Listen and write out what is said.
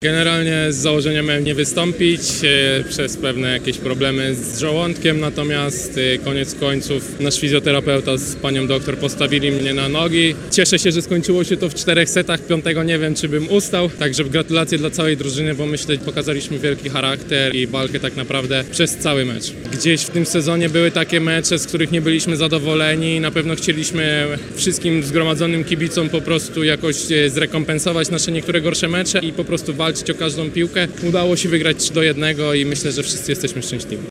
Generalnie z założenia miałem nie wystąpić przez pewne jakieś problemy z żołądkiem, natomiast koniec końców nasz fizjoterapeuta z panią doktor postawili mnie na nogi. Cieszę się, że skończyło się to w 4 setach, 5 nie wiem, czy bym ustał. Także gratulacje dla całej drużyny, bo myślę, że pokazaliśmy wielki charakter i walkę tak naprawdę przez cały mecz. Gdzieś w tym sezonie były takie mecze, z których nie byliśmy zadowoleni. Na pewno chcieliśmy wszystkim zgromadzonym kibicom po prostu jakoś zrekompensować nasze niektóre gorsze mecze i po prostu walczyć o każdą piłkę. Udało się wygrać 3-1 i myślę, że wszyscy jesteśmy szczęśliwi.